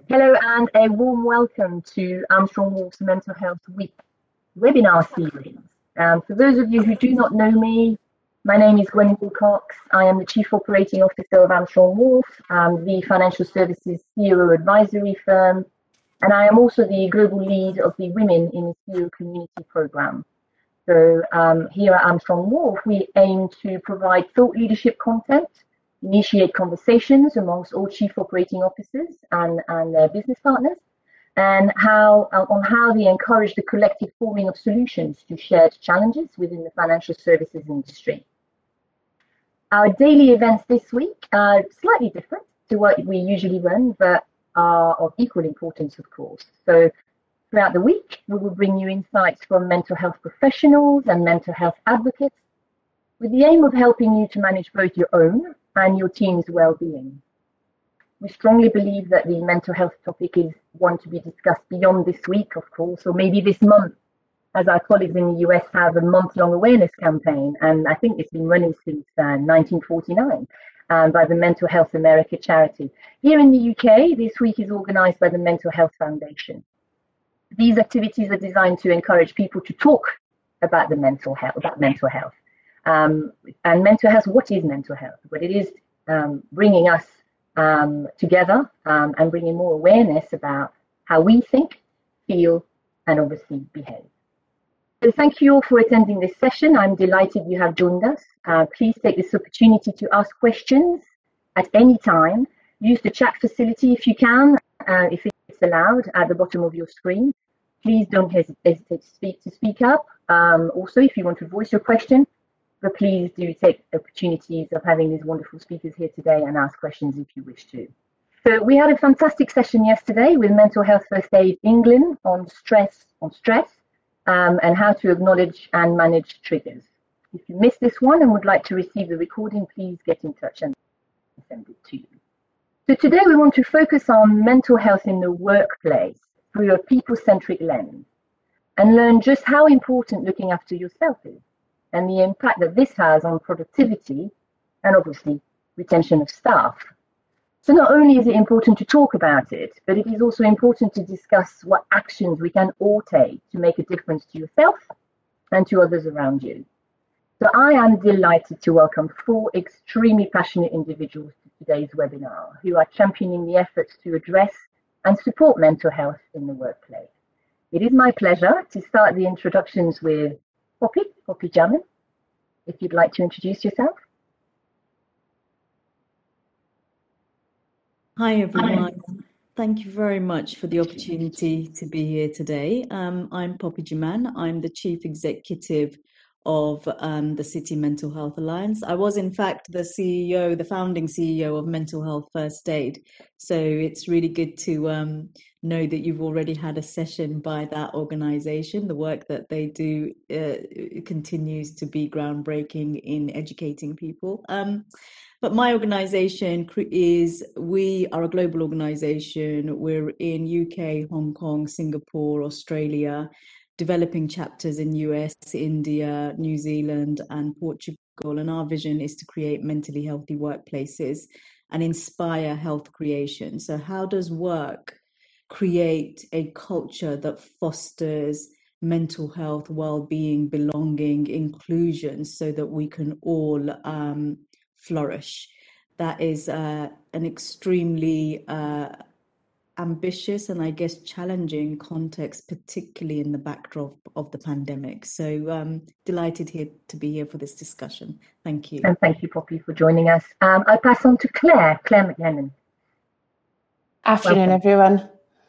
Hello and a warm welcome to Armstrong Wolf's Mental Health Week webinar series. For those of you who do not know me, my name is Gwen Wilcox. I am the Chief Operating Officer of Armstrong Wolf, the financial services CEO advisory firm, and I am also the global lead of the Women in the CEO Community program. So here at Armstrong Wolf, we aim to provide thought leadership content, initiate conversations amongst all chief operating officers and their business partners, and on how they encourage the collective forming of solutions to shared challenges within the financial services industry. Our daily events this week are slightly different to what we usually run, but are of equal importance, of course. So throughout the week, we will bring you insights from mental health professionals and mental health advocates with the aim of helping you to manage both your own and your team's well-being. We strongly believe that the mental health topic is one to be discussed beyond this week, of course, or maybe this month, as our colleagues in the US have a month-long awareness campaign, and I think it's been running since 1949 by the Mental Health America charity. Here in the UK, this week is organised by the Mental Health Foundation. These activities are designed to encourage people to talk about mental health. And mental health, what is mental health? But it is bringing us together and bringing more awareness about how we think, feel, and obviously behave. So thank you all for attending this session. I'm delighted you have joined us. Please take this opportunity to ask questions at any time. Use the chat facility if you can, if it's allowed, at the bottom of your screen. Please don't hesitate to speak up. Also, if you want to voice your question, but please do take opportunities of having these wonderful speakers here today and ask questions if you wish to. So we had a fantastic session yesterday with Mental Health First Aid England on stress, and how to acknowledge and manage triggers. If you missed this one and would like to receive the recording, please get in touch and send it to you. So today we want to focus on mental health in the workplace through a people-centric lens and learn just how important looking after yourself is, and the impact that this has on productivity and obviously retention of staff. So not only is it important to talk about it, but it is also important to discuss what actions we can all take to make a difference to yourself and to others around you. So I am delighted to welcome 4 extremely passionate individuals to today's webinar who are championing the efforts to address and support mental health in the workplace. It is my pleasure to start the introductions with Poppy Jamin, if you'd like to introduce yourself. Hi everyone, thank you very much for the opportunity to be here today. I'm Poppy Jamin. I'm the Chief Executive of the City Mental Health Alliance. I was in fact the founding CEO of Mental Health First Aid. So it's really good to know that you've already had a session by that organisation. The work that they do continues to be groundbreaking in educating people. But my organisation we are a global organisation. We're in UK, Hong Kong, Singapore, Australia, developing chapters in US, India, New Zealand, and Portugal. And our vision is to create mentally healthy workplaces and inspire health creation. So how does work create a culture that fosters mental health, well-being, belonging, inclusion, so that we can all flourish? That is an extremely ambitious and I guess challenging context, particularly in the backdrop of the pandemic. So delighted to be here for this discussion. Thank you. And thank you, Poppy, for joining us. I'll pass on to Claire McLennan. Afternoon, everyone.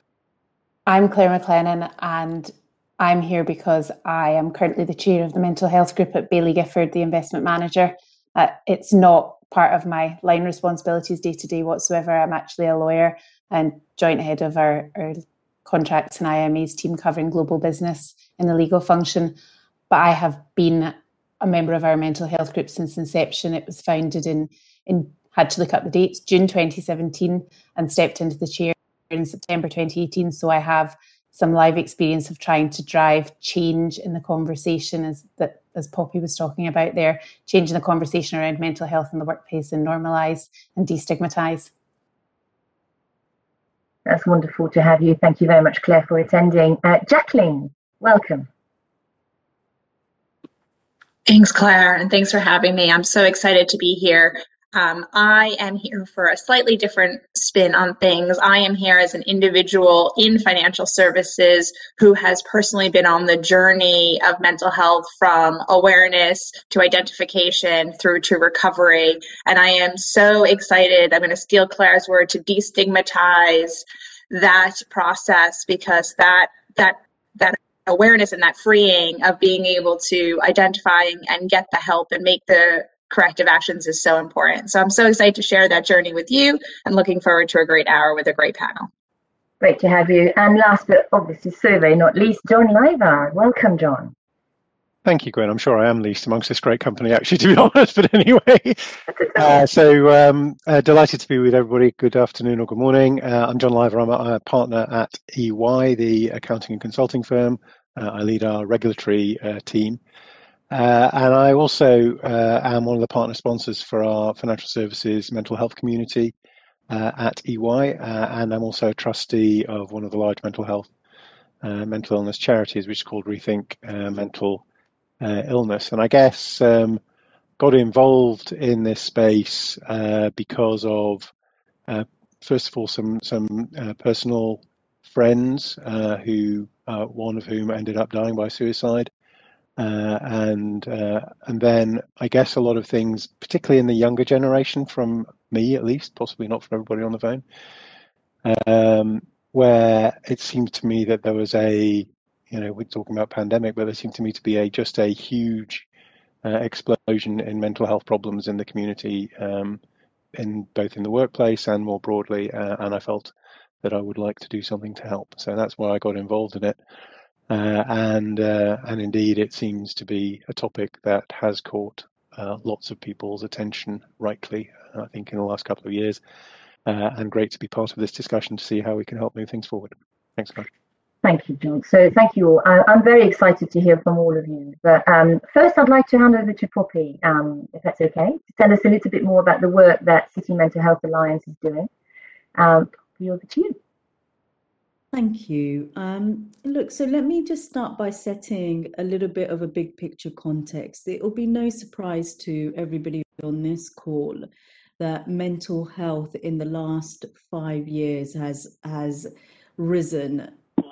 I'm Claire McLennan, and I'm here because I am currently the chair of the mental health group at Baillie Gifford, the investment manager. It's not part of my line responsibilities day to day whatsoever. I'm actually a lawyer and joint head of our contracts and IMAs team covering global business in the legal function. But I have been a member of our mental health group since inception. It was founded in had to look up the dates, June 2017, and stepped into the chair in September 2018. So I have some live experience of trying to drive change in the conversation, as Poppy was talking about there, changing the conversation around mental health in the workplace and normalise and destigmatise. That's wonderful to have you. Thank you very much, Claire, for attending. Jacqueline, welcome. Thanks, Claire, and thanks for having me. I'm so excited to be here. I am here for a slightly different spin on things. I am here as an individual in financial services who has personally been on the journey of mental health from awareness to identification through to recovery. And I am so excited. I'm going to steal Claire's word, to destigmatize that process, because that awareness and that freeing of being able to identify and get the help and make the corrective actions is so important. So I'm so excited to share that journey with you, and looking forward to a great hour with a great panel. Great to have you. And last but obviously certainly not least, John Liver. Welcome, John. Thank you, Gwen. I'm sure I am least amongst this great company, actually, to be honest. But anyway, delighted to be with everybody. Good afternoon or good morning. I'm John Liver. I'm a partner at EY, the accounting and consulting firm. I lead our regulatory team. And I also am one of the partner sponsors for our financial services mental health community at EY. And I'm also a trustee of one of the large mental illness charities, which is called Rethink Mental Illness. And I guess got involved in this space because of, first of all, some personal friends who one of whom ended up dying by suicide. And then I guess a lot of things, particularly in the younger generation, from me at least, possibly not from everybody on the phone, where it seemed to me that there was we're talking about pandemic, but there seemed to me to be just a huge explosion in mental health problems in the community, in both in the workplace and more broadly, and I felt that I would like to do something to help. So that's why I got involved in it. And indeed, it seems to be a topic that has caught lots of people's attention, rightly, I think, in the last couple of years. And great to be part of this discussion to see how we can help move things forward. Thanks, guys. Thank you, John. So thank you all. I'm very excited to hear from all of you. But first, I'd like to hand over to Poppy, if that's okay, to tell us a little bit more about the work that City Mental Health Alliance is doing. Poppy, over to you. Thank you. Look, so let me just start by setting a little bit of a big picture context. It will be no surprise to everybody on this call that mental health in the last 5 years has risen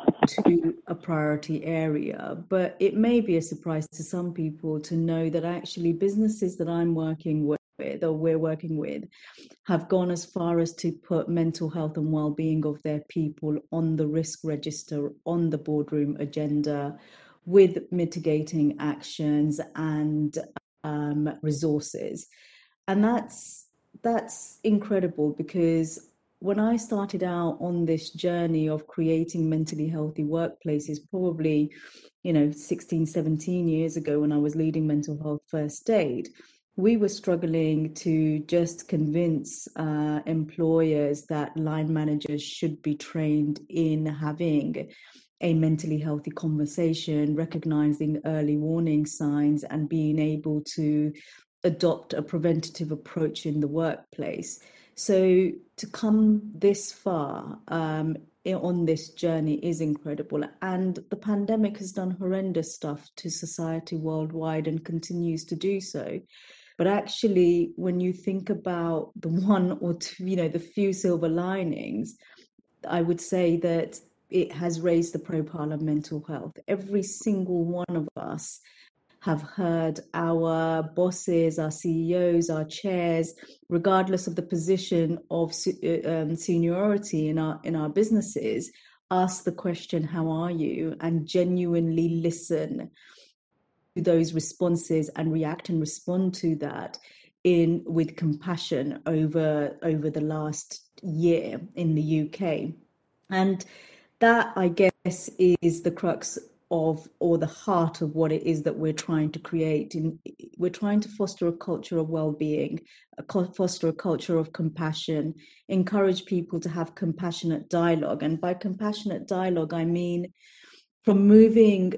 to a priority area. But it may be a surprise to some people to know that actually businesses that I'm working with, or we're working with, have gone as far as to put mental health and well-being of their people on the risk register, on the boardroom agenda, with mitigating actions and resources. And that's incredible, because when I started out on this journey of creating mentally healthy workplaces, probably 16, 17 years ago, when I was leading Mental Health First Aid, we were struggling to just convince employers that line managers should be trained in having a mentally healthy conversation, recognizing early warning signs, and being able to adopt a preventative approach in the workplace. So to come this far on this journey is incredible. And the pandemic has done horrendous stuff to society worldwide and continues to do so. But actually, when you think about the one or two, the few silver linings, I would say that it has raised the profile of mental health. Every single one of us have heard our bosses, our CEOs, our chairs, regardless of the position of seniority in our businesses, ask the question, "How are you?" and genuinely listen to those responses and react and respond to that with compassion over the last year in the UK. And that, I guess, is the crux of, or the heart of, what it is that we're trying to create. We're trying to foster a culture of well-being, foster a culture of compassion, encourage people to have compassionate dialogue. And by compassionate dialogue, I mean from moving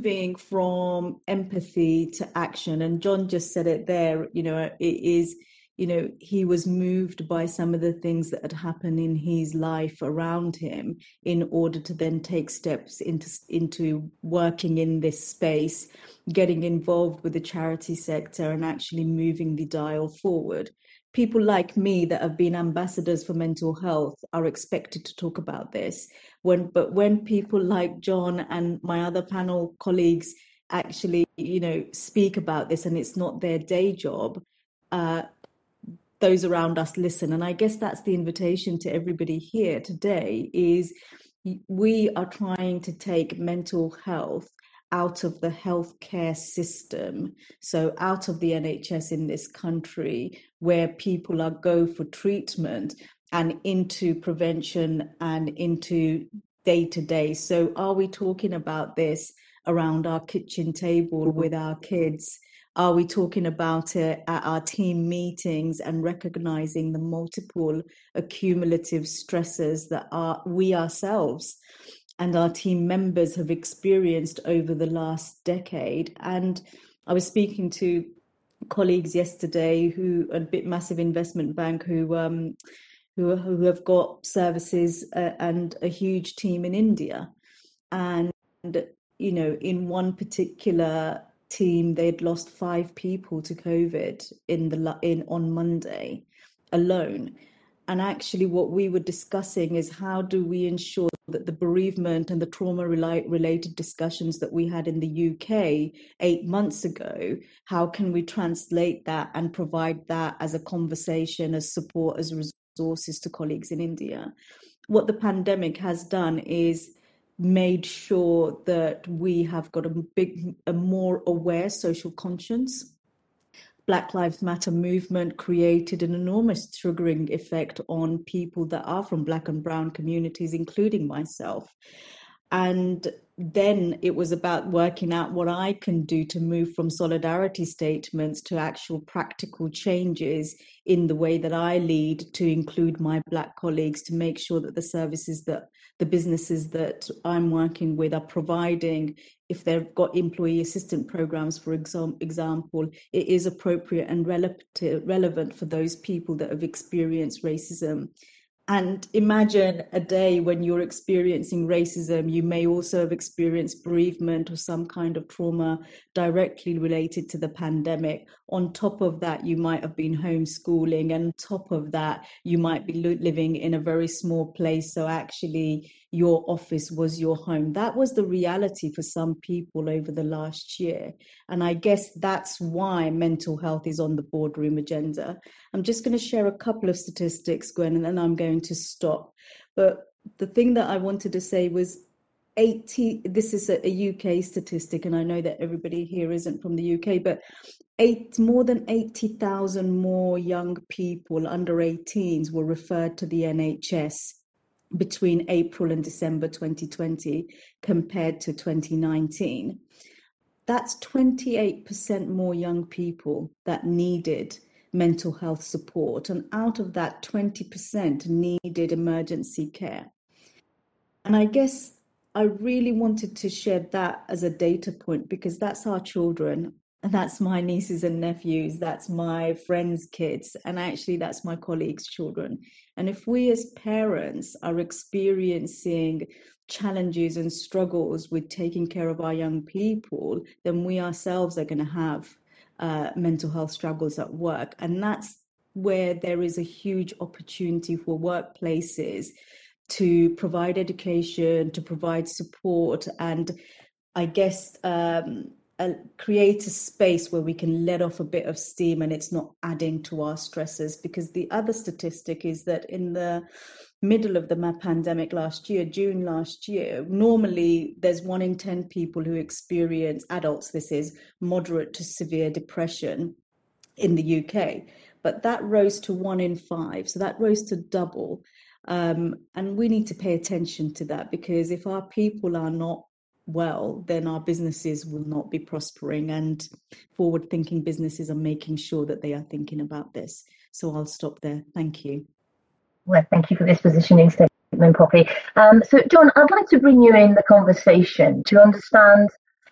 from empathy to action. And John just said it there, it is he was moved by some of the things that had happened in his life around him in order to then take steps into working in this space, getting involved with the charity sector and actually moving the dial forward. People like me that have been ambassadors for mental health are expected to talk about this. But when people like John and my other panel colleagues actually, speak about this and it's not their day job, those around us listen. And I guess that's the invitation to everybody here today is we are trying to take mental health out of the healthcare system, so out of the NHS in this country, where people go for treatment, and into prevention and into day-to-day. So are we talking about this around our kitchen table with our kids? Are we talking about it at our team meetings and recognizing the multiple accumulative stresses that we ourselves and our team members have experienced over the last decade? And I was speaking to colleagues yesterday a massive investment bank who have got services and a huge team in India. And, in one particular team, they'd lost 5 people to COVID on Monday alone. And actually what we were discussing is how do we ensure that the bereavement and the trauma-related discussions that we had in the UK 8 months ago, how can we translate that and provide that as a conversation, as support, as resources to colleagues in India? What the pandemic has done is made sure that we have got a more aware social conscience. Black Lives Matter movement created an enormous triggering effect on people that are from Black and brown communities, including myself. And then it was about working out what I can do to move from solidarity statements to actual practical changes in the way that I lead, to include my Black colleagues, to make sure that the services that the businesses that I'm working with are providing, if they've got employee assistance programs, for example, it is appropriate and relevant for those people that have experienced racism. And imagine a day when you're experiencing racism, you may also have experienced bereavement or some kind of trauma directly related to the pandemic. On top of that, you might have been homeschooling, and on top of that, you might be living in a very small place. So actually, your office was your home. That was the reality for some people over the last year. And I guess that's why mental health is on the boardroom agenda. I'm just going to share a couple of statistics, Gwen, and then I'm going to stop. But the thing that I wanted to say was this is a UK statistic, and I know that everybody here isn't from the UK, but more than 80,000 more young people under 18s were referred to the NHS between April and December 2020 compared to 2019. That's 28% more young people that needed mental health support, and out of that, 20% needed emergency care. And I guess I really wanted to share that as a data point, because that's our children, and that's my nieces and nephews, that's my friends' kids, and actually that's my colleagues' children. And if we as parents are experiencing challenges and struggles with taking care of our young people, then we ourselves are going to have mental health struggles at work. And that's where there is a huge opportunity for workplaces to provide education, to provide support, and I guess create a space where we can let off a bit of steam and it's not adding to our stresses. Because the other statistic is that in the middle of the pandemic last year, June last year, normally there's 1 in 10 people who experience, adults this is, moderate to severe depression in the UK. But that rose to 1 in 5, so that rose to double. And we need to pay attention to that, because if our people are not well, then our businesses will not be prospering, and forward-thinking businesses are making sure that they are thinking about this. So I'll stop there. Thank you. Well, thank you for this positioning statement, Poppy. So, John, I'd like to bring you in the conversation to understand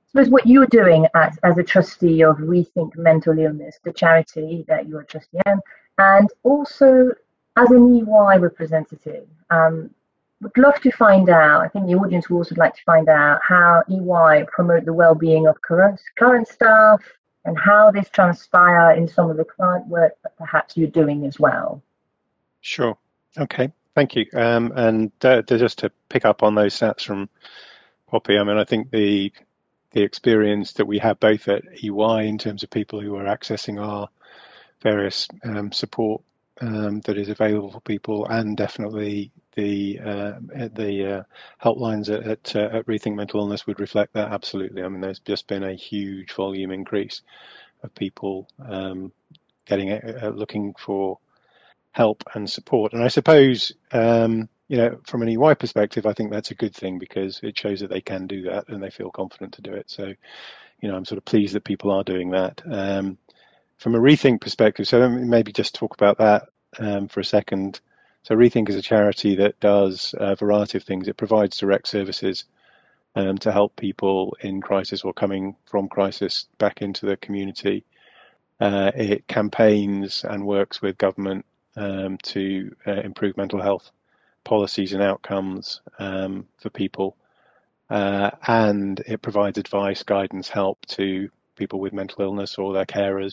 suppose what you're doing as a trustee of Rethink Mental Illness, the charity that you're a trustee in, and also as an EY representative. Would love to find out, I think the audience would also like to find out how EY promote the well-being of current staff and how this transpire in some of the client work that perhaps you're doing as well. Sure. Okay. Thank you. And just to pick up on those stats from Poppy, I mean, I think the experience that we have both at EY in terms of people who are accessing our various support that is available for people, and definitely the helplines at Rethink Mental Illness would reflect that absolutely. I mean, there's just been a huge volume increase of people looking for help and support, and I suppose from an EY perspective, I think that's a good thing because it shows that they can do that and they feel confident to do it. So, I'm sort of pleased that people are doing that. From a Rethink perspective, so maybe just talk about that for a second. So Rethink is a charity that does a variety of things. It provides direct services to help people in crisis or coming from crisis back into the community. It campaigns and works with government to improve mental health policies and outcomes for people. And it provides advice, guidance, help to people with mental illness or their carers.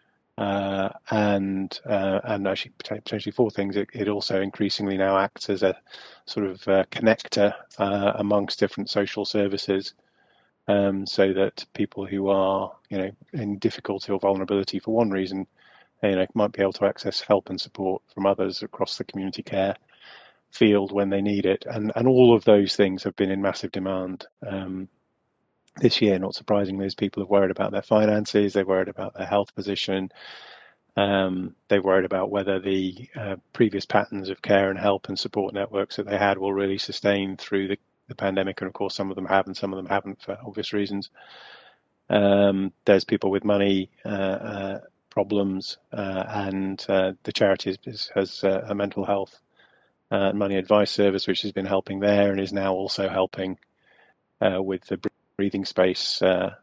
And actually potentially four things. It also increasingly now acts as a sort of connector amongst different social services, so that people who are in difficulty or vulnerability for one reason, might be able to access help and support from others across the community care field when they need it. And all of those things have been in massive demand this year. Not surprisingly, as people have worried about their finances, they're worried about their health position, they're worried about whether the previous patterns of care and help and support networks that they had will really sustain through the pandemic. And of course, some of them have and some of them haven't for obvious reasons. There's people with money problems, and the charity has a mental health money advice service, which has been helping there and is now also helping with the breathing space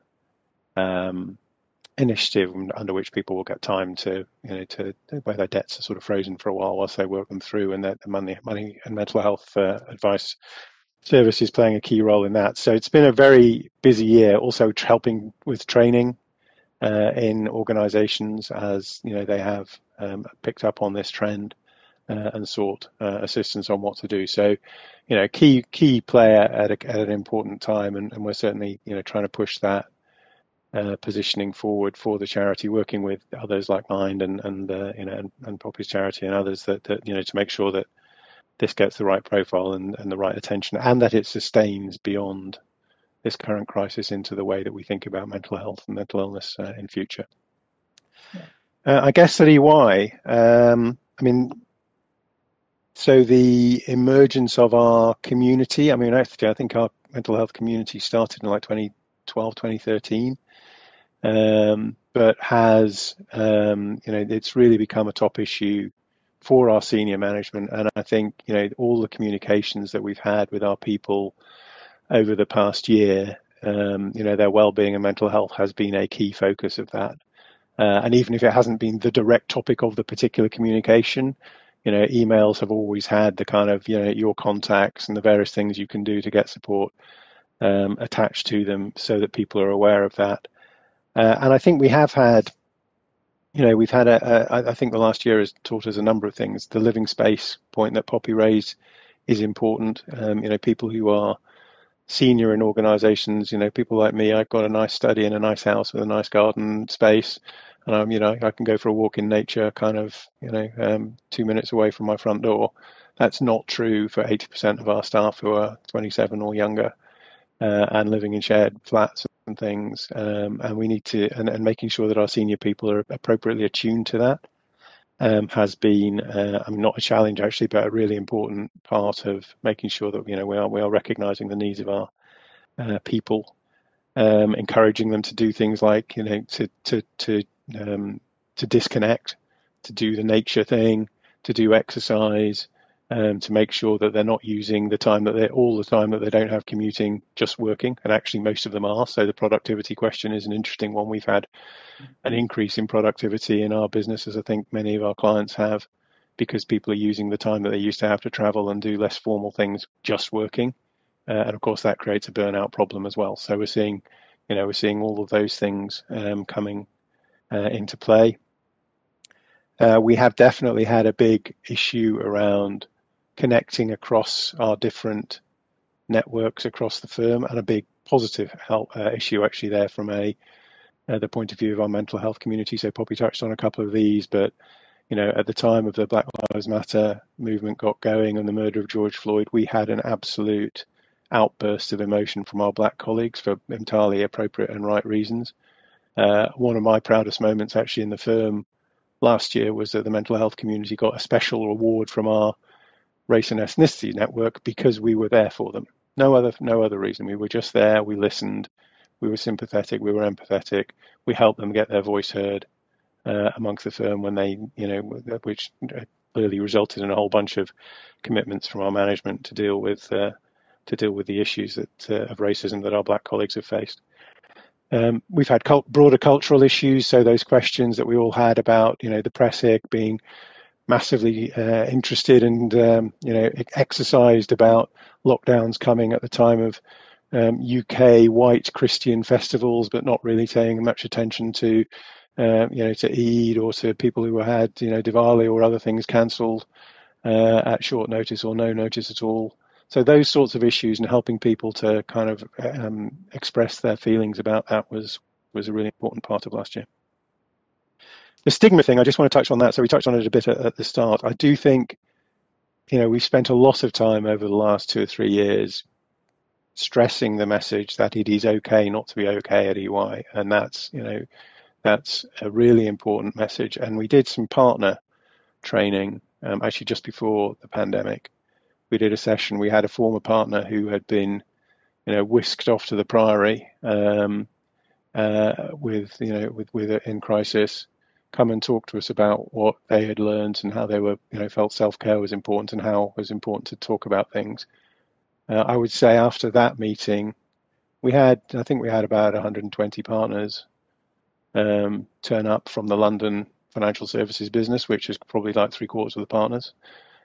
initiative, under which people will get time to where their debts are sort of frozen for a while whilst they work them through, and that the money and mental health advice service is playing a key role in that. So it's been a very busy year, also helping with training in organisations as they have picked up on this trend and sought assistance on what to do. So key player at an important time, and we're certainly trying to push that positioning forward for the charity, working with others like Mind and Poppy's charity and others that to make sure that this gets the right profile and the right attention, and that it sustains beyond this current crisis into the way that we think about mental health and mental illness in future. I guess at EY, so the emergence of our community, actually, I think our mental health community started in like 2012, 2013. But has, it's really become a top issue for our senior management. And I think, all the communications that we've had with our people over the past year, their well-being and mental health has been a key focus of that. And even if it hasn't been the direct topic of the particular communication, emails have always had the kind of, your contacts and the various things you can do to get support attached to them so that people are aware of that. And I think we have had, we've had I think the last year has taught us a number of things. The living space point that Poppy raised is important. People who are senior in organisations, people like me, I've got a nice study in a nice house with a nice garden space, and I can go for a walk in nature, kind of, 2 minutes away from my front door. That's not true for 80% of our staff who are 27 or younger and living in shared flats and things. And we need to, and making sure that our senior people are appropriately attuned to that has been, not a challenge actually, but a really important part of making sure that we are recognising the needs of our people, encouraging them to do things like to disconnect, to do the nature thing, to do exercise, to make sure that they're not using the time that they don't have commuting just working, and actually most of them are. So the productivity question is an interesting one. We've had an increase in productivity in our business, as I think many of our clients have, because people are using the time that they used to have to travel and do less formal things just working, and of course that creates a burnout problem as well. So we're seeing all of those things coming into play. We have definitely had a big issue around connecting across our different networks across the firm, and a big positive issue actually there from the point of view of our mental health community. So Poppy touched on a couple of these, but at the time of the Black Lives Matter movement got going and the murder of George Floyd, we had an absolute outburst of emotion from our Black colleagues for entirely appropriate and right reasons. One of my proudest moments actually in the firm last year was that the mental health community got a special award from our race and ethnicity network because we were there for them. No other reason. We were just there. We listened. We were sympathetic. We were empathetic. We helped them get their voice heard amongst the firm when they, which clearly resulted in a whole bunch of commitments from our management to deal with the issues of racism that our Black colleagues have faced. We've had broader cultural issues. So those questions that we all had about, the press being massively interested and exercised about lockdowns coming at the time of UK white Christian festivals, but not really paying much attention to to Eid or to people who had Diwali or other things cancelled at short notice or no notice at all. So those sorts of issues and helping people to kind of express their feelings about that was a really important part of last year. The stigma thing, I just want to touch on that. So we touched on it a bit at the start. I do think, we've spent a lot of time over the last 2 or 3 years stressing the message that it is okay not to be okay at EY. And that's a really important message. And we did some partner training, actually just before the pandemic. We did a session. We had a former partner who had been, whisked off to the Priory in crisis, come and talk to us about what they had learned and how they were, felt self-care was important and how it was important to talk about things. I would say after that meeting, I think we had about 120 partners turn up from the London financial services business, which is probably like 3/4 of the partners.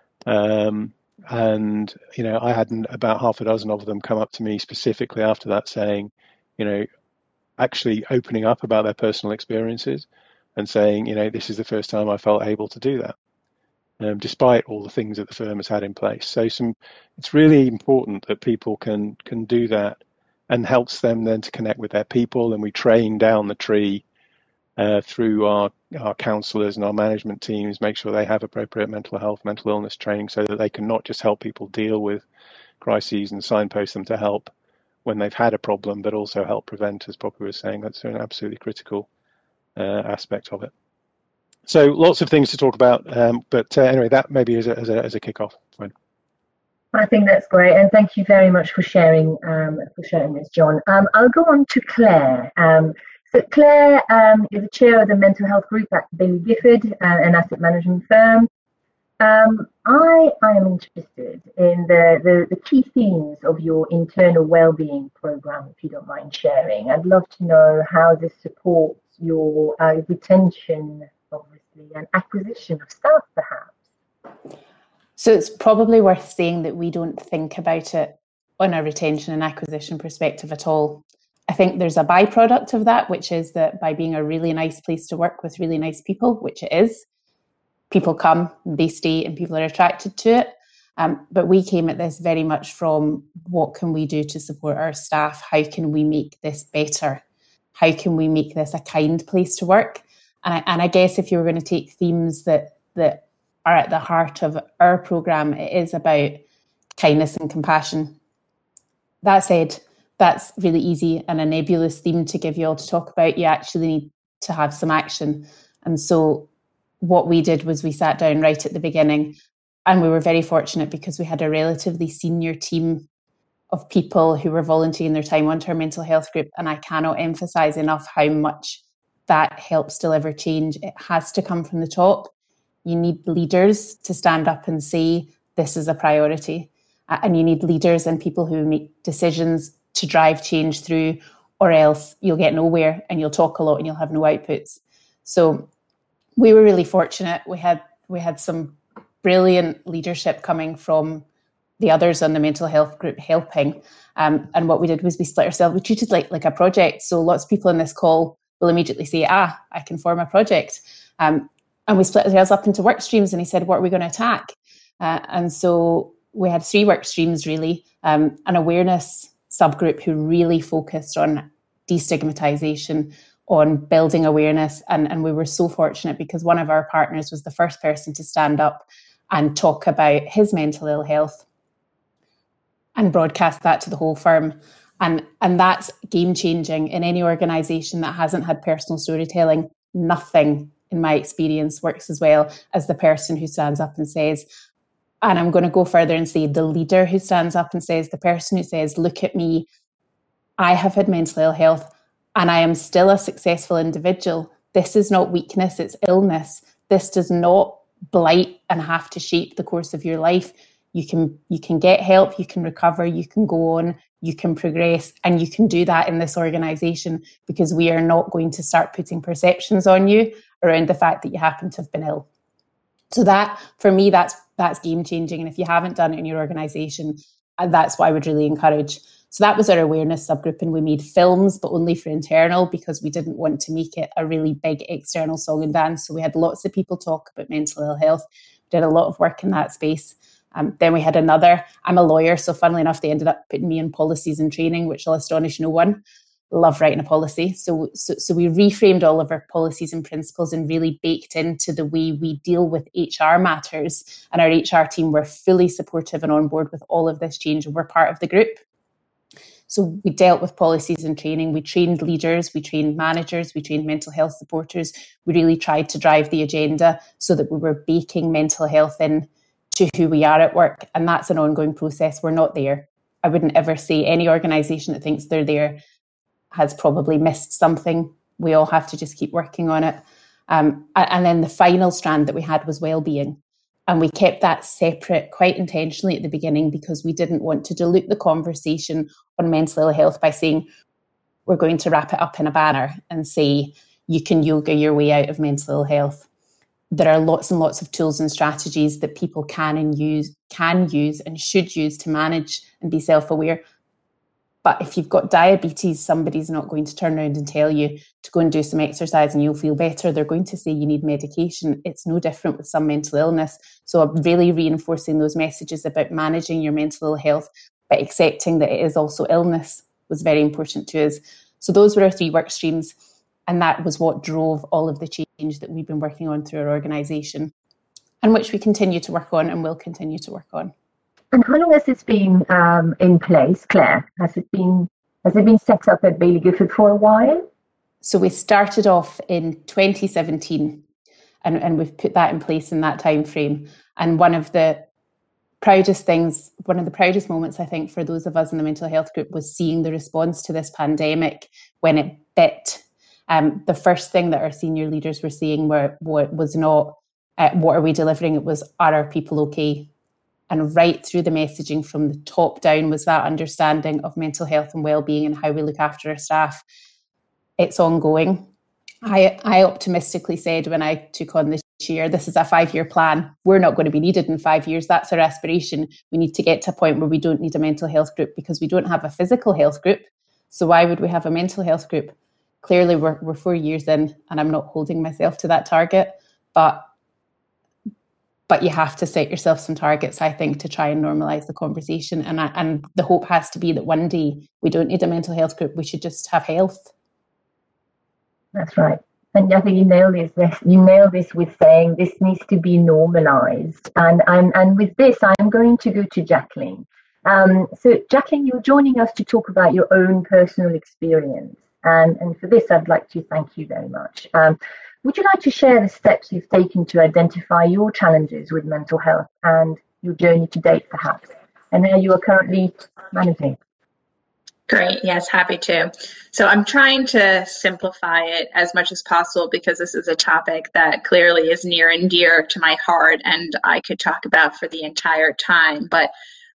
And, I had about half a dozen of them come up to me specifically after that saying, actually opening up about their personal experiences and saying, this is the first time I felt able to do that, despite all the things that the firm has had in place. So it's really important that people can do that, and helps them then to connect with their people. And we train down the tree through our counsellors and our management teams, make sure they have appropriate mental health, mental illness training, so that they can not just help people deal with crises and signpost them to help when they've had a problem, but also help prevent, as Poppy was saying. That's an absolutely critical aspect of it. So lots of things to talk about, but anyway, that maybe as a kick-off. Fine. I think that's great, and thank you very much for sharing this, John. I'll go on to Claire. So Claire is the chair of the mental health group at Baillie Gifford, an asset management firm. I am interested in the key themes of your internal wellbeing program, if you don't mind sharing. I'd love to know how this supports your retention, obviously, and acquisition of staff, perhaps. So it's probably worth saying that we don't think about it on a retention and acquisition perspective at all. I think there's a byproduct of that, which is that by being a really nice place to work with really nice people, which it is, people come, they stay, and people are attracted to it. But we came at this very much from, what can we do to support our staff? How can we make this better? How can we make this a kind place to work? And I guess if you were going to take themes that are at the heart of our programme, it is about kindness and compassion. That said, that's really easy and a nebulous theme to give you all to talk about. You actually need to have some action. And so what we did was we sat down right at the beginning, and we were very fortunate because we had a relatively senior team of people who were volunteering their time onto our mental health group. And I cannot emphasise enough how much that helps deliver change. It has to come from the top. You need leaders to stand up and say, this is a priority. And you need leaders and people who make decisions to drive change through, or else you'll get nowhere and you'll talk a lot and you'll have no outputs. So we were really fortunate. We had some brilliant leadership coming from the others on the mental health group helping. And what we did was we split ourselves. We treated like a project. So lots of people in this call will immediately say, I can form a project. And we split ourselves up into work streams. And he said, what are we going to attack? And so we had 3 work streams, really. An awareness subgroup who really focused on destigmatization, on building awareness. And we were so fortunate because one of our partners was the first person to stand up and talk about his mental ill health and broadcast that to the whole firm. And that's game-changing. In any organisation that hasn't had personal storytelling, nothing, in my experience, works as well as the person who stands up and says, and I'm going to go further and say the leader who stands up and says, the person who says, look at me, I have had mental ill health and I am still a successful individual. This is not weakness, it's illness. This does not blight and have to shape the course of your life. You can get help, you can recover, you can go on, you can progress, and you can do that in this organisation because we are not going to start putting perceptions on you around the fact that you happen to have been ill. So that, for me, that's game changing. And if you haven't done it in your organisation, that's what I would really encourage. So that was our awareness subgroup, and we made films, but only for internal because we didn't want to make it a really big external song and dance. So we had lots of people talk about mental ill health, did a lot of work in that space. Then we had another, I'm a lawyer, so funnily enough, they ended up putting me in policies and training, which will astonish no one. Love writing a policy. So we reframed all of our policies and principles and really baked into the way we deal with HR matters. And our HR team were fully supportive and on board with all of this change. And we're part of the group. So we dealt with policies and training. We trained leaders, we trained managers, we trained mental health supporters. We really tried to drive the agenda so that we were baking mental health in to who we are at work. And that's an ongoing process. We're not there. I wouldn't ever say any organisation that thinks they're there has probably missed something. We all have to just keep working on it. And then the final strand that we had was well-being. And we kept that separate quite intentionally at the beginning because we didn't want to dilute the conversation on mental ill health by saying, we're going to wrap it up in a banner and say, you can yoga your way out of mental ill health. There are lots and lots of tools and strategies that people can use and should use to manage and be self-aware. But if you've got diabetes, somebody's not going to turn around and tell you to go and do some exercise and you'll feel better. They're going to say you need medication. It's no different with some mental illness. So I'm really reinforcing those messages about managing your mental ill health, but accepting that it is also illness was very important to us. So those were our 3 work streams. And that was what drove all of the change that we've been working on through our organisation, and which we continue to work on and will continue to work on. And how long has this been in place, Claire? Has it been set up at Baillie Gifford for a while? So we started off in 2017, and we've put that in place in that time frame. And one of the proudest moments, I think, for those of us in the mental health group was seeing the response to this pandemic when it bit. The first thing that our senior leaders were saying was not, what are we delivering? It was, are our people okay? And right through the messaging from the top down was that understanding of mental health and well-being and how we look after our staff. It's ongoing. I optimistically said when I took on this year, this is a 5-year plan. We're not going to be needed in 5 years. That's our aspiration. We need to get to a point where we don't need a mental health group because we don't have a physical health group. So why would we have a mental health group? Clearly, we're 4 years in, and I'm not holding myself to that target. But you have to set yourself some targets, I think, to try and normalise the conversation. And the hope has to be that one day we don't need a mental health group. We should just have health. That's right. And I think you nailed this with saying this needs to be normalised. And with this, I'm going to go to Jacqueline. So Jacqueline, you're joining us to talk about your own personal experience. And for this, I'd like to thank you very much. Would you like to share the steps you've taken to identify your challenges with mental health and your journey to date, perhaps, and how you are currently managing? Great. Yes, happy to. So I'm trying to simplify it as much as possible because this is a topic that clearly is near and dear to my heart and I could talk about for the entire time. But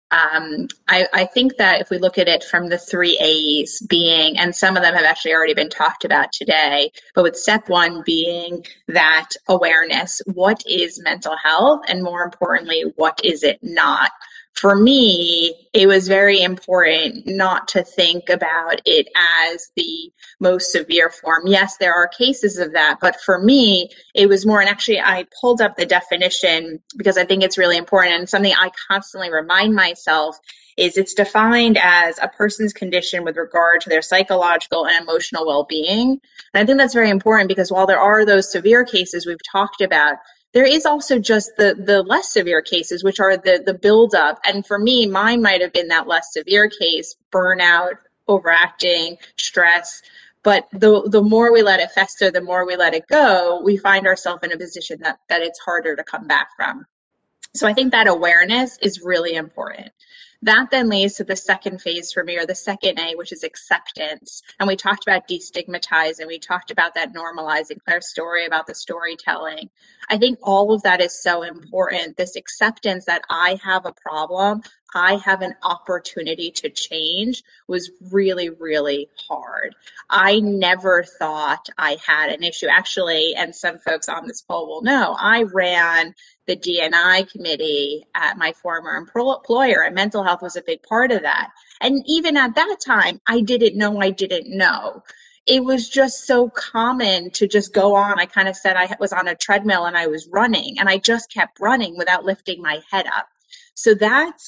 I think that if we look at it from the 3 A's being, and some of them have actually already been talked about today, but with step 1 being that awareness, what is mental health? And more importantly, what is it not? For me, it was very important not to think about it as the most severe form. Yes, there are cases of that, but for me, it was more, and actually I pulled up the definition because I think it's really important and something I constantly remind myself is it's defined as a person's condition with regard to their psychological and emotional well-being. And I think that's very important because while there are those severe cases we've talked about, there is also just the less severe cases, which are the buildup. And for me, mine might have been that less severe case, burnout, overacting, stress. But the more we let it fester, the more we let it go, we find ourselves in a position that it's harder to come back from. So I think that awareness is really important. That then leads to the second phase for me, or the second A, which is acceptance. And we talked about destigmatizing. We talked about that normalizing, Claire's story about the storytelling. I think all of that is so important. This acceptance that I have a problem, I have an opportunity to change was really, really hard. I never thought I had an issue. Actually, and some folks on this call will know, I ran the D&I committee at my former employer, and mental health was a big part of that. And even at that time, I didn't know. It was just so common to just go on. I kind of said I was on a treadmill and I was running, and I just kept running without lifting my head up. So that's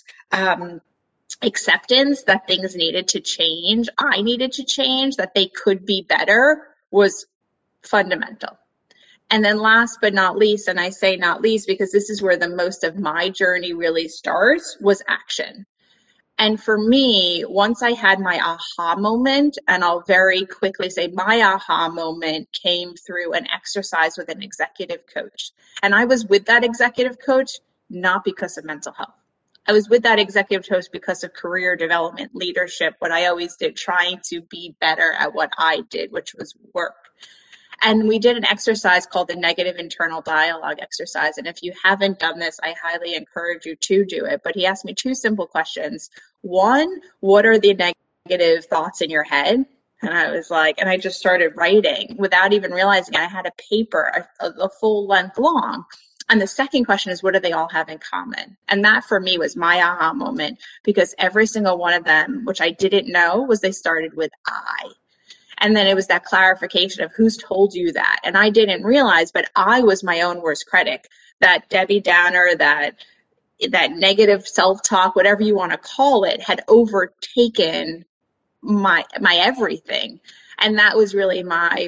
acceptance that things needed to change. I needed to change, that they could be better was fundamental. And then last but not least, and I say not least because this is where the most of my journey really starts, was action. And for me, once I had my aha moment, and I'll very quickly say my aha moment came through an exercise with an executive coach. And I was with that executive coach not because of mental health. I was with that executive coach because of career development, leadership, what I always did, trying to be better at what I did, which was work. And we did an exercise called the negative internal dialogue exercise. And if you haven't done this, I highly encourage you to do it. But he asked me 2 simple questions. 1, what are the negative thoughts in your head? And I was like, and I just started writing without even realizing I had a paper, a full length long. And the second question is, what do they all have in common? And that for me was my aha moment, because every single one of them, which I didn't know, was they started with I. And then it was that clarification of who's told you that. And I didn't realize, but I was my own worst critic. That Debbie Downer, that negative self-talk, whatever you want to call it, had overtaken my everything. And that was really my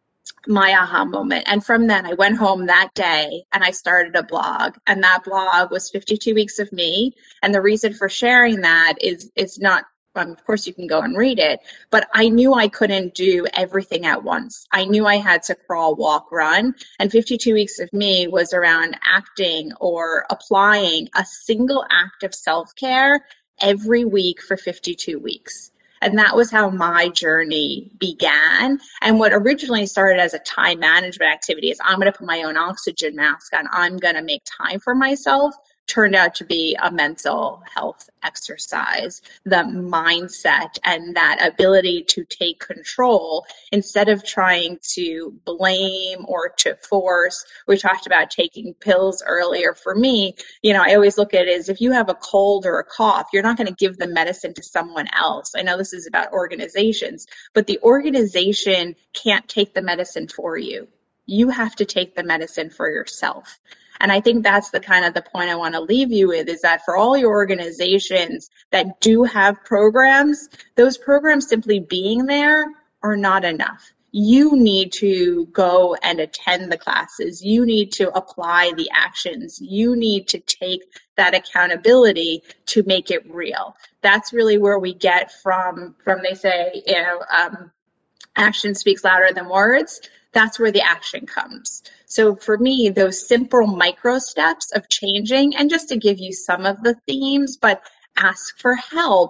aha moment. And from then I went home that day and I started a blog, and that blog was 52 Weeks of Me. And the reason for sharing that is not, of course you can go and read it, but I knew I couldn't do everything at once. I knew I had to crawl, walk, run. And 52 Weeks of Me was around acting or applying a single act of self-care every week for 52 weeks. And that was how my journey began. And what originally started as a time management activity is I'm going to put my own oxygen mask on, I'm going to make time for myself, turned out to be a mental health exercise. The mindset and that ability to take control instead of trying to blame or to force. We talked about taking pills earlier. For me, I always look at it as if you have a cold or a cough, you're not going to give the medicine to someone else. I know this is about organizations, but the organization can't take the medicine for you. You have to take the medicine for yourself. And I think that's the point I want to leave you with, is that for all your organizations that do have programs, those programs simply being there are not enough. You need to go and attend the classes. You need to apply the actions. You need to take that accountability to make it real. That's really where we get from they say, action speaks louder than words. That's where the action comes. So for me, those simple micro steps of changing, and just to give you some of the themes, but ask for help.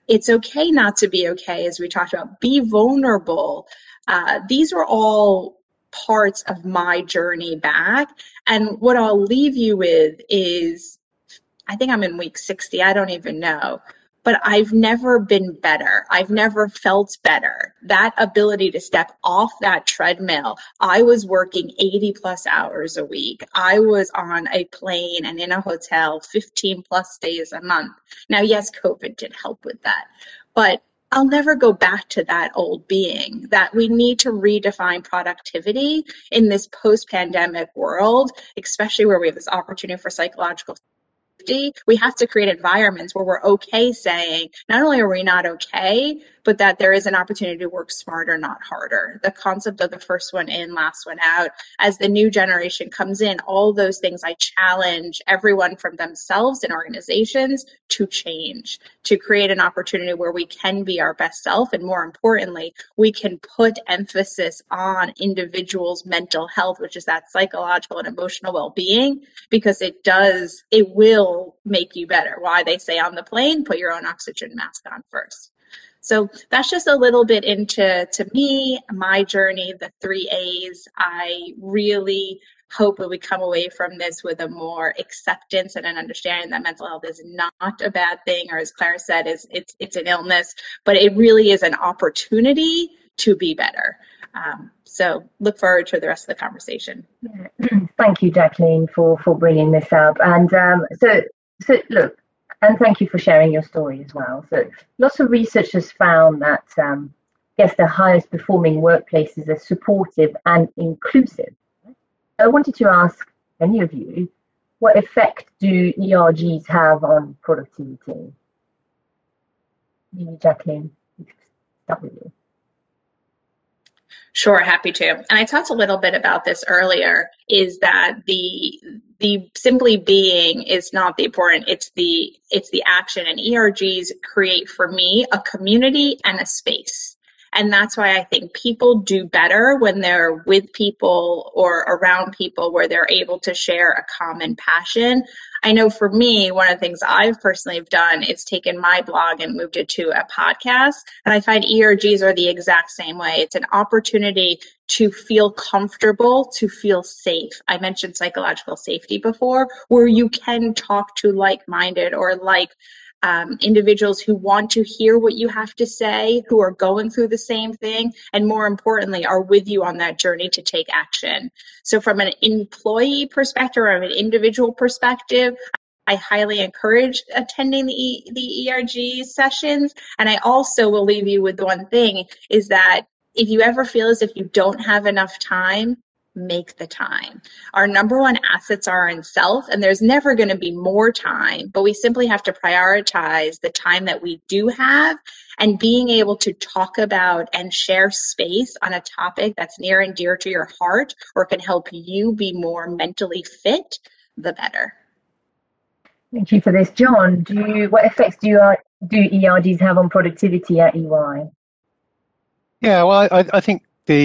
It's okay not to be okay, as we talked about. Be vulnerable. These are all parts of my journey back. And what I'll leave you with is, I think I'm in week 60. I don't even know. But I've never been better. I've never felt better. That ability to step off that treadmill. I was working 80 plus hours a week. I was on a plane and in a hotel 15 plus days a month. Now, yes, COVID did help with that, but I'll never go back to that old being. That we need to redefine productivity in this post-pandemic world, especially where we have this opportunity for psychological safety. We have to create environments where we're okay saying, not only are we not okay, but that there is an opportunity to work smarter, not harder. The concept of the first one in, last one out. As the new generation comes in, all those things, I challenge everyone from themselves and organizations to change, to create an opportunity where we can be our best self. And more importantly, we can put emphasis on individuals' mental health, which is that psychological and emotional well-being, because it will make you better. Why they say on the plane, put your own oxygen mask on first. So that's just a little bit into me, my journey, the 3 A's. I really hope that we come away from this with a more acceptance and an understanding that mental health is not a bad thing, or as Claire said, it's an illness, but it really is an opportunity to be better. So look forward to the rest of the conversation. Thank you, Jacqueline, for bringing this up. And so look, and thank you for sharing your story as well. So lots of research has found that I guess the highest performing workplaces are supportive and inclusive. I wanted to ask any of you, what effect do ERGs have on productivity? Maybe Jacqueline, start with you. Sure, happy to. And I talked a little bit about this earlier, is that the simply being is not the important, it's the action. And ERGs create for me a community and a space. And that's why I think people do better when they're with people or around people where they're able to share a common passion. I know for me, one of the things I've personally done is taken my blog and moved it to a podcast. And I find ERGs are the exact same way. It's an opportunity to feel comfortable, to feel safe. I mentioned psychological safety before, where you can talk to like-minded or individuals who want to hear what you have to say, who are going through the same thing, and more importantly, are with you on that journey to take action. So from an employee perspective or an individual perspective, I highly encourage attending the ERG sessions. And I also will leave you with one thing, is that if you ever feel as if you don't have enough time, make the time. Our number one assets are in self, and there's never going to be more time, but we simply have to prioritize the time that we do have, and being able to talk about and share space on a topic that's near and dear to your heart or can help you be more mentally fit, the better. Thank you for this. John, what effects do ERGs have on productivity at EY? Yeah, well, I think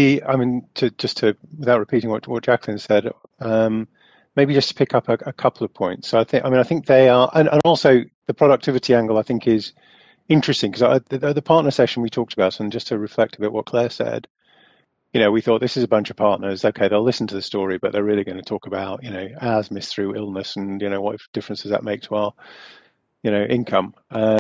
without repeating what Jacqueline said, maybe just to pick up a couple of points. So I think they are, and also the productivity angle I think is interesting, because the partner session we talked about, and just to reflect a bit what Claire said, we thought this is a bunch of partners. Okay, they'll listen to the story, but they're really going to talk about, ours missed through illness, and what difference does that make to our income.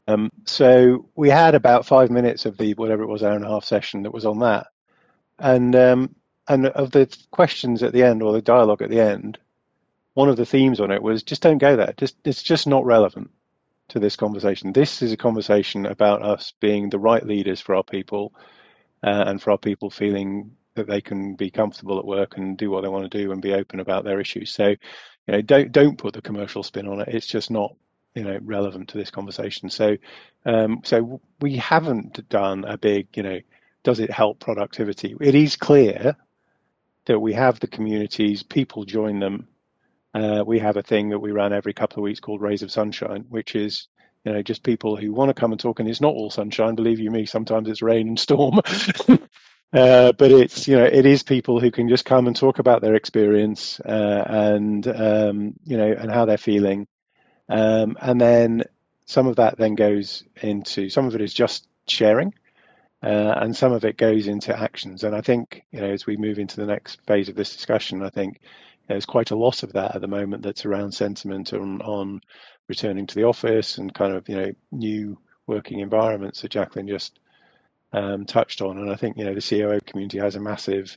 So we had about 5 minutes of the whatever it was, hour and a half session that was on that. And of the questions at the end, or the dialogue at the end, one of the themes on it was just don't go there. It's just not relevant to this conversation. This is a conversation about us being the right leaders for our people, and for our people feeling that they can be comfortable at work and do what they want to do and be open about their issues. So, don't put the commercial spin on it. It's just not relevant to this conversation. So we haven't done a big does it help productivity? It is clear that we have the communities, people join them. We have a thing that we run every couple of weeks called Rays of Sunshine, which is, just people who want to come and talk. And it's not all sunshine, believe you me, sometimes it's rain and storm. But it's, it is people who can just come and talk about their experience, and how they're feeling. And then some of that then goes into, some of it is just sharing, and some of it goes into actions. And I think, as we move into the next phase of this discussion, I think there's quite a lot of that at the moment that's around sentiment on returning to the office and kind of, new working environments that Jacqueline just touched on. And I think, the COO community has a massive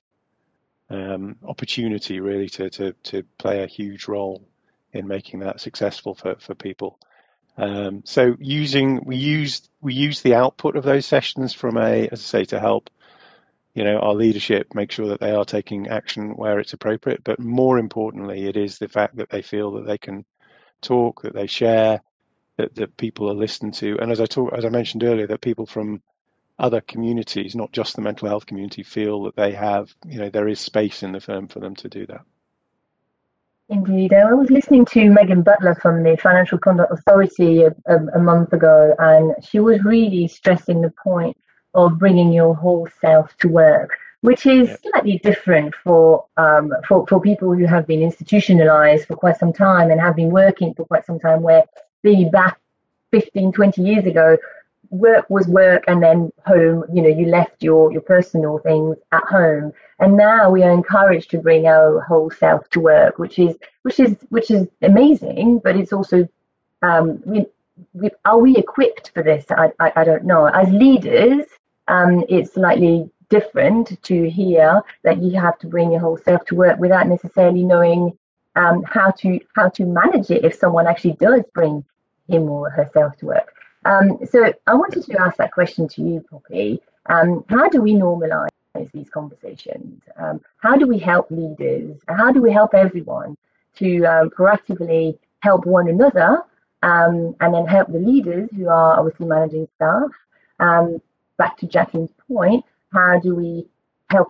opportunity really to play a huge role in making that successful for people. So we use the output of those sessions from as I say, to help our leadership make sure that they are taking action where it's appropriate. But more importantly, it is the fact that they feel that they can talk, that they share, that people are listened to, and as I mentioned earlier, that people from other communities, not just the mental health community, feel that they have, there is space in the firm for them to do that. Indeed. I was listening to Megan Butler from the Financial Conduct Authority a month ago, and she was really stressing the point of bringing your whole self to work, which is slightly different for people who have been institutionalized for quite some time and have been working for quite some time, where maybe back 15, 20 years ago, work was work, and then home, you left your personal things at home. And now we are encouraged to bring our whole self to work, which is amazing. But it's also, are we equipped for this? I don't know. As leaders, it's slightly different to hear that you have to bring your whole self to work without necessarily knowing how to manage it if someone actually does bring him or herself to work. So I wanted to ask that question to you, Poppy. How do we normalize these conversations? How do we help leaders? How do we help everyone to proactively help one another, and then help the leaders who are obviously managing staff? Back to Jacqueline's point, how do we help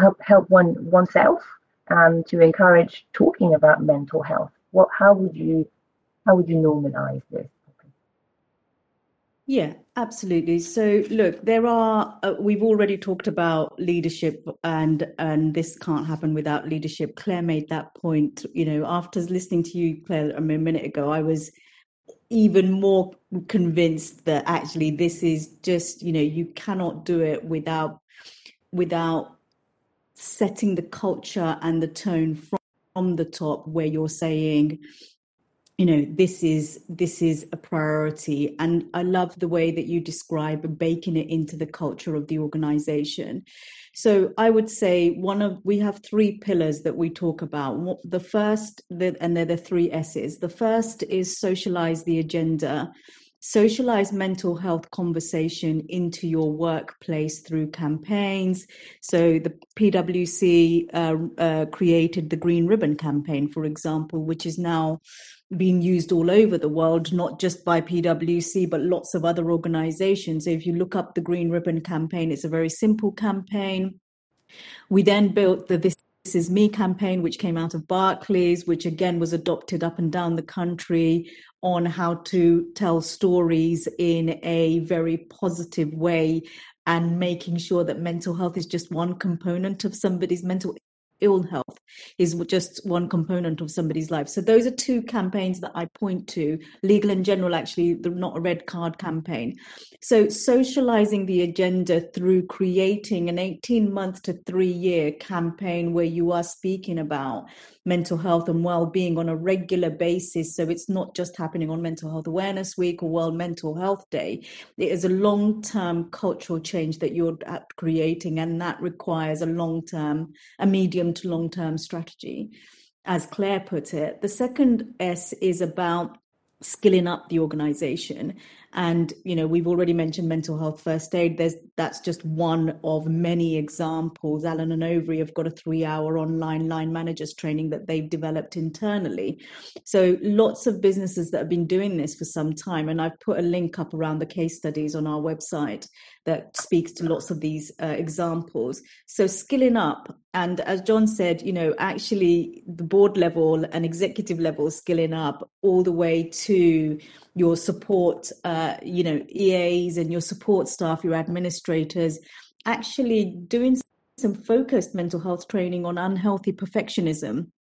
oneself to encourage talking about mental health? How would you normalize this? Yeah, absolutely. So look, there are, we've already talked about leadership, and this can't happen without leadership. Claire made that point, after listening to you, Claire, a minute ago, I was even more convinced that actually this is just, you cannot do it without setting the culture and the tone from the top, where you're saying, this is a priority. And I love the way that you describe baking it into the culture of the organization. So I would say we have three pillars that we talk about. The first, and they're the 3 S's. The first is socialize the agenda. Socialize mental health conversation into your workplace through campaigns. So the PwC created the Green Ribbon campaign, for example, which is now being used all over the world, not just by PwC, but lots of other organizations. So if you look up the Green Ribbon campaign, it's a very simple campaign. We then built the This Is Me campaign, which came out of Barclays, which again was adopted up and down the country on how to tell stories in a very positive way, and making sure that mental health is just one component of somebody's mental ill health is just one component of somebody's life. So those are 2 campaigns that I point to. Legal in General, actually, the Not a Red Card campaign. So socializing the agenda through creating an 18-month to 3-year campaign where you are speaking about mental health and well-being on a regular basis. So it's not just happening on Mental Health Awareness Week or World Mental Health Day. It is a long-term cultural change that you're creating, and that requires a medium to long-term strategy, as Claire put it. The second S is about skilling up the organization. And, we've already mentioned mental health first aid. That's just one of many examples. Allen and Overy have got a 3-hour online line managers training that they've developed internally. So lots of businesses that have been doing this for some time. And I've put a link up around the case studies on our website that speaks to lots of these examples. So skilling up. And as John said, actually the board level and executive level skilling up all the way to your support, EAs and your support staff, your administrators, actually doing some focused mental health training on unhealthy perfectionism,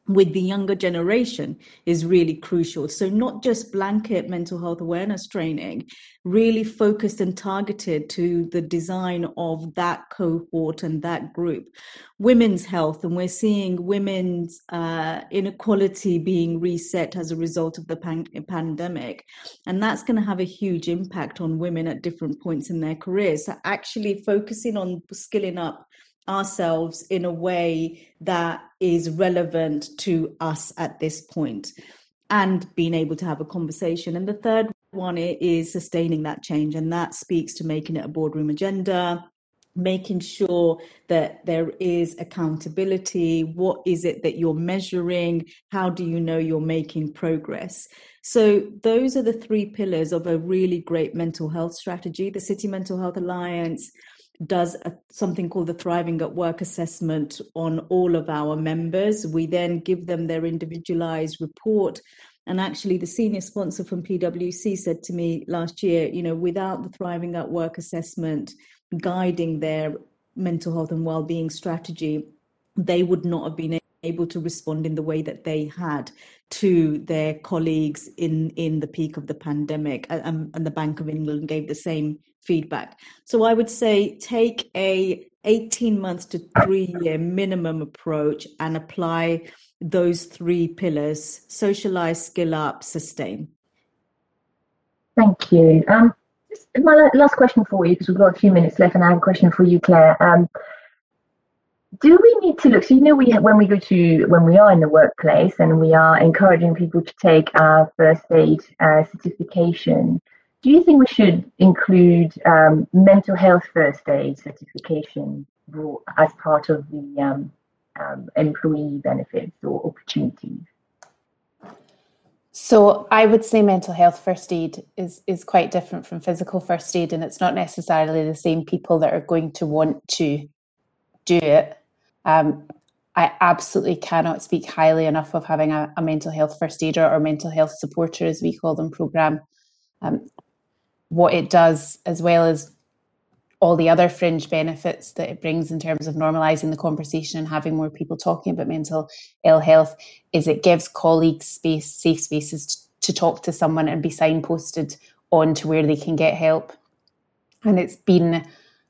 with the younger generation is really crucial. So not just blanket mental health awareness training, really focused and targeted to the design of that cohort and that group. Women's health, and we're seeing women's inequality being reset as a result of the pandemic. And that's going to have a huge impact on women at different points in their careers. So actually focusing on skilling up ourselves in a way that is relevant to us at this point, and being able to have a conversation. And the third one is sustaining that change, and that speaks to making it a boardroom agenda, making sure that there is accountability. What is it that you're measuring? How do you know you're making progress? So those are the three pillars of a really great mental health strategy. The City Mental Health Alliance does something called the Thriving at Work assessment on all of our members. We then give them their individualized report. And actually, the senior sponsor from PwC said to me last year, you know, without the Thriving at Work assessment guiding their mental health and well-being strategy, they would not have been able to respond in the way that they had to their colleagues in the peak of the pandemic. And the Bank of England gave the same feedback. So I would say take a 18 months to 3 year minimum approach and apply those three pillars: socialize, skill up, sustain. Thank you. Just my last question for you, because we've got a few minutes left, and I have a question for you, Claire. Do we need to look, so you know, when we are in the workplace and we are encouraging people to take our first aid certification, do you think we should include mental health first aid certification as part of the employee benefits or opportunities? So I would say mental health first aid is quite different from physical first aid, and it's not necessarily the same people that are going to want to do it. I absolutely cannot speak highly enough of having a mental health first aider, or mental health supporter, as we call them, programme. What it does, as well as all the other fringe benefits that it brings in terms of normalising the conversation and having more people talking about mental ill health, is it gives colleagues safe spaces to talk to someone and be signposted on to where they can get help. And it's been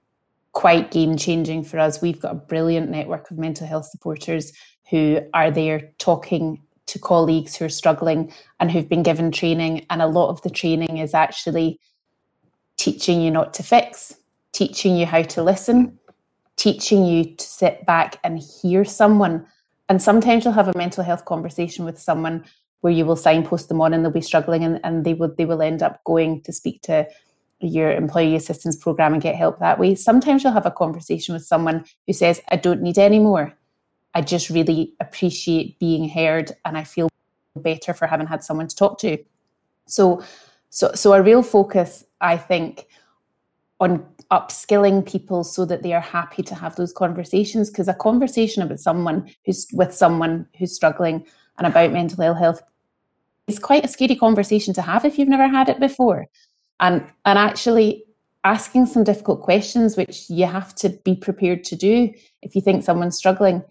quite game-changing for us. We've got a brilliant network of mental health supporters who are there talking to colleagues who are struggling and who've been given training. And a lot of the training is actually teaching you not to fix, teaching you how to listen, teaching you to sit back and hear someone. And sometimes you'll have a mental health conversation with someone where you will signpost them on and they'll be struggling, and they will end up going to speak to your employee assistance program and get help that way. Sometimes you'll have a conversation with someone who says, I don't need any more. I just really appreciate being heard, and I feel better for having had someone to talk to. So a real focus, I think, on upskilling people so that they are happy to have those conversations, because a conversation about someone who's struggling and about mental ill health is quite a scary conversation to have if you've never had it before. And actually asking some difficult questions, which you have to be prepared to do if you think someone's struggling,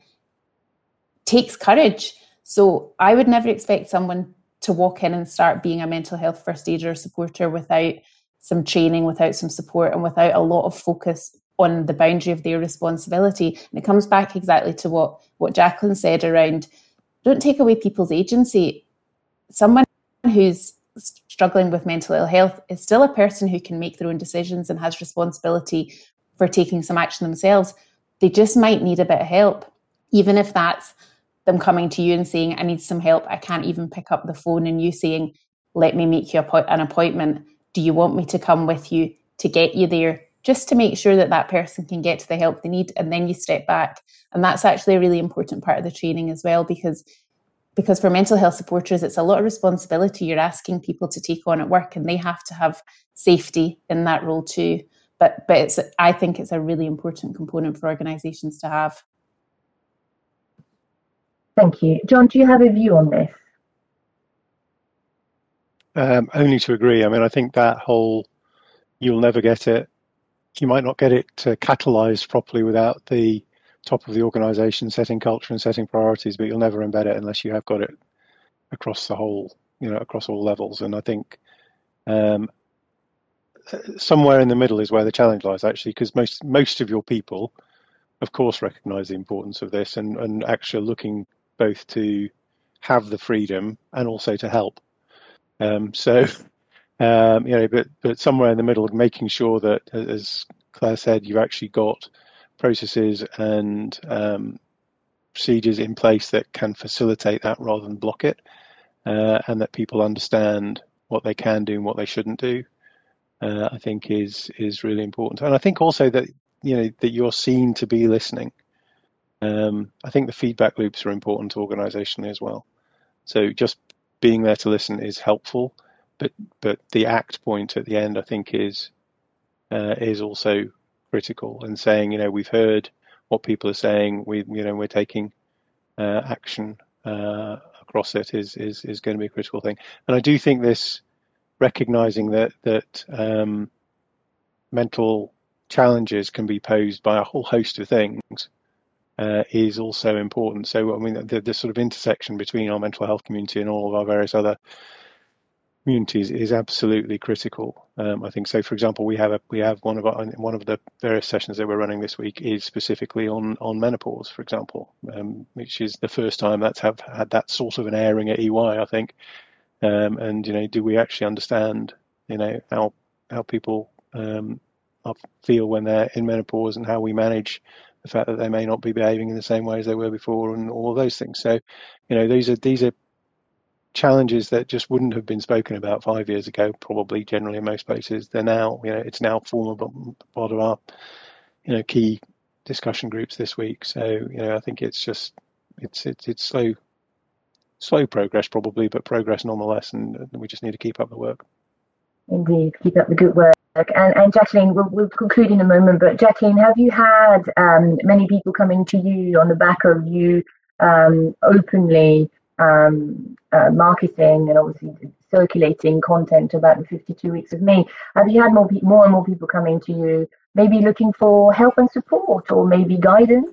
takes courage. So I would never expect someone to walk in and start being a mental health first aider or supporter without some training, without some support, and without a lot of focus on the boundary of their responsibility. And it comes back exactly to what Jacqueline said around, don't take away people's agency. Someone who's struggling with mental ill health is still a person who can make their own decisions and has responsibility for taking some action themselves. They just might need a bit of help, even if that's them coming to you and saying, I need some help, I can't even pick up the phone, and you saying, let me make you an appointment. Do you want me to come with you to get you there? Just to make sure that that person can get to the help they need, and then you step back. And that's actually a really important part of the training as well, because for mental health supporters, it's a lot of responsibility you're asking people to take on at work, and they have to have safety in that role too. But I think it's a really important component for organisations to have. Thank you. John, do you have a view on this? Only to agree. I mean, I think that whole, you'll never get it, you might not get it catalysed properly without the top of the organization, setting culture and setting priorities, but you'll never embed it unless you have got it across the whole, across all levels. And I think somewhere in the middle is where the challenge lies, actually, because most of your people, of course, recognize the importance of this and actually looking both to have the freedom and also to help. But somewhere in the middle, making sure that, as Claire said, you've actually got processes and procedures in place that can facilitate that rather than block it, and that people understand what they can do and what they shouldn't do. I think is really important, and I think also that that you're seen to be listening. I think the feedback loops are important organisationally as well. So just being there to listen is helpful, but the act point at the end, I think, is also critical. And saying, we've heard what people are saying, we're taking action across it is going to be a critical thing. And I do think this recognizing that mental challenges can be posed by a whole host of things is also important. So, I mean, the sort of intersection between our mental health community and all of our various other communities is absolutely critical. I think so. For example, we have one of the various sessions that we're running this week is specifically on menopause, for example, which is the first time that's had that sort of an airing at EY, I think. And do we actually understand how people feel when they're in menopause and how we manage the fact that they may not be behaving in the same way as they were before, and all of those things. So these are challenges that just wouldn't have been spoken about 5 years ago, probably generally in most places. They're now, it's now form part of our key discussion groups this week. So I think it's just it's slow progress probably, but progress nonetheless, and we just need to keep up the work. Indeed, keep up the good work. And Jacqueline, we'll conclude in a moment, but Jacqueline, have you had many people coming to you on the back of you openly marketing and obviously circulating content about the 52 Weeks of Me? Have you had more and more people coming to you, maybe looking for help and support or maybe guidance?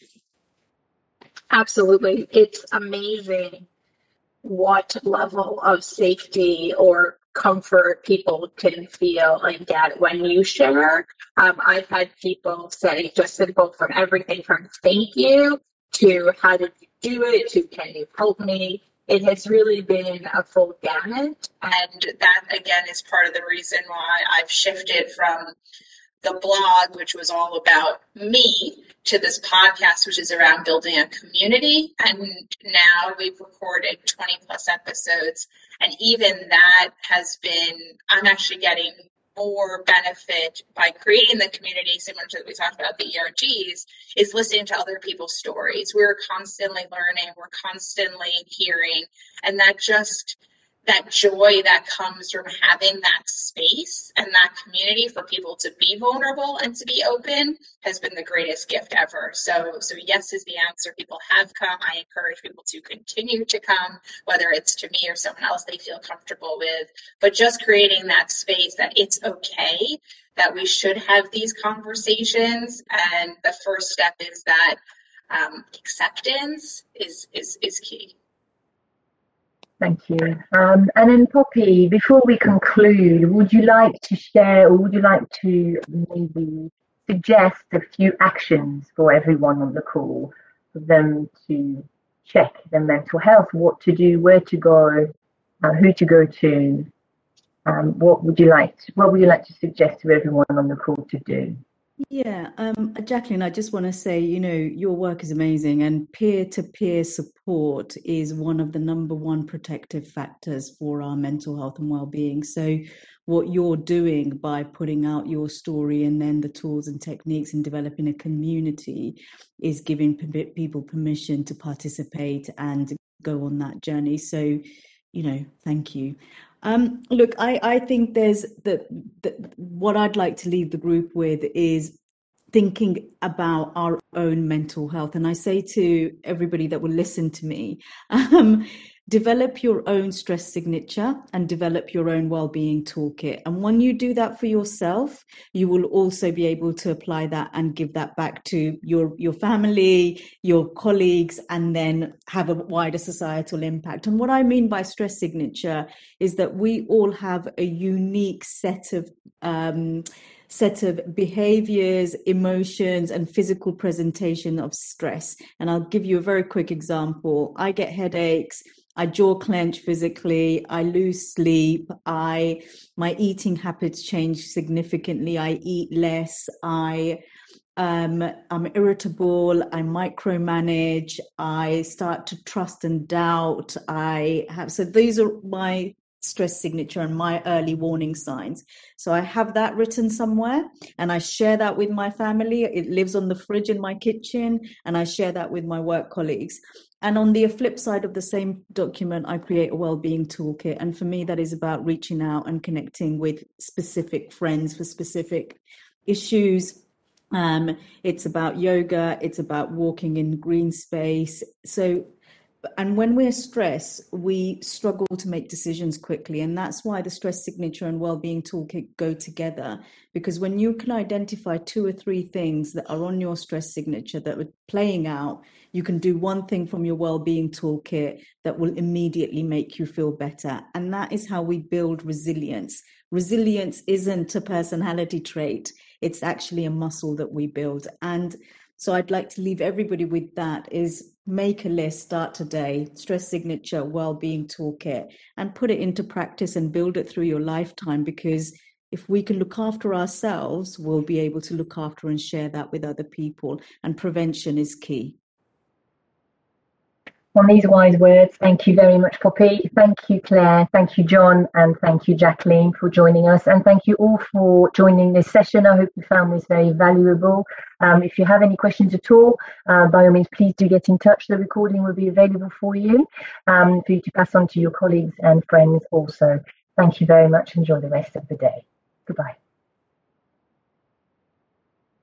Absolutely. It's amazing what level of safety or comfort people can feel and get when you share. I've had people say just simple, from everything from thank you to how did you do it to can you help me. It has really been a full gamut, and that again is part of the reason why I've shifted from the blog, which was all about me, to this podcast, which is around building a community. And now we've recorded 20 plus episodes. And even that has been, I'm actually getting more benefit by creating the community, similar to what we talked about the ERGs, is listening to other people's stories. We're constantly learning, we're constantly hearing, and that joy that comes from having that space and that community for people to be vulnerable and to be open has been the greatest gift ever. So yes is the answer. People have come. I encourage people to continue to come, whether it's to me or someone else they feel comfortable with, but just creating that space that it's okay, that we should have these conversations. And the first step is that acceptance is key. Thank you. And then Poppy, before we conclude, would you like to share, or would you like to maybe suggest a few actions for everyone on the call, for them to check their mental health, what to do, where to go, who to go to? What would you like to suggest to everyone on the call to do? Yeah, Jacqueline, I just want to say, your work is amazing, and peer-to-peer support is one of the number one protective factors for our mental health and well-being. So what you're doing by putting out your story and then the tools and techniques and developing a community is giving people permission to participate and go on that journey. So, thank you. Look, I think there's what I'd like to leave the group with is thinking about our own mental health. And I say to everybody that will listen to me, develop your own stress signature and develop your own well-being toolkit. And when you do that for yourself, you will also be able to apply that and give that back to your family, your colleagues, and then have a wider societal impact. And what I mean by stress signature is that we all have a unique set of behaviors, emotions, and physical presentation of stress. And I'll give you a very quick example. I get headaches, I jaw clench physically, I lose sleep, my eating habits change significantly, I eat less, I'm irritable, I micromanage, I start to trust and doubt, so these are my stress signature and my early warning signs. So I have that written somewhere and I share that with my family. It lives on the fridge in my kitchen and I share that with my work colleagues. And on the flip side of the same document, I create a well-being toolkit. And for me, that is about reaching out and connecting with specific friends for specific issues. It's about yoga. It's about walking in green space. And when we're stressed, we struggle to make decisions quickly. And that's why the stress signature and well-being toolkit go together. Because when you can identify 2 or 3 things that are on your stress signature that are playing out, you can do one thing from your well-being toolkit that will immediately make you feel better. And that is how we build resilience. Resilience isn't a personality trait. It's actually a muscle that we build. And so I'd like to leave everybody with that is make a list, start today, stress signature, well-being toolkit, and put it into practice and build it through your lifetime. Because if we can look after ourselves, we'll be able to look after and share that with other people. And prevention is key. On these wise words, thank you very much, Poppy. Thank you, Claire. Thank you, John. And thank you, Jacqueline, for joining us. And thank you all for joining this session. I hope you found this very valuable. If you have any questions at all, by all means, please do get in touch. The recording will be available for you to pass on to your colleagues and friends also. Thank you very much. Enjoy the rest of the day. Goodbye.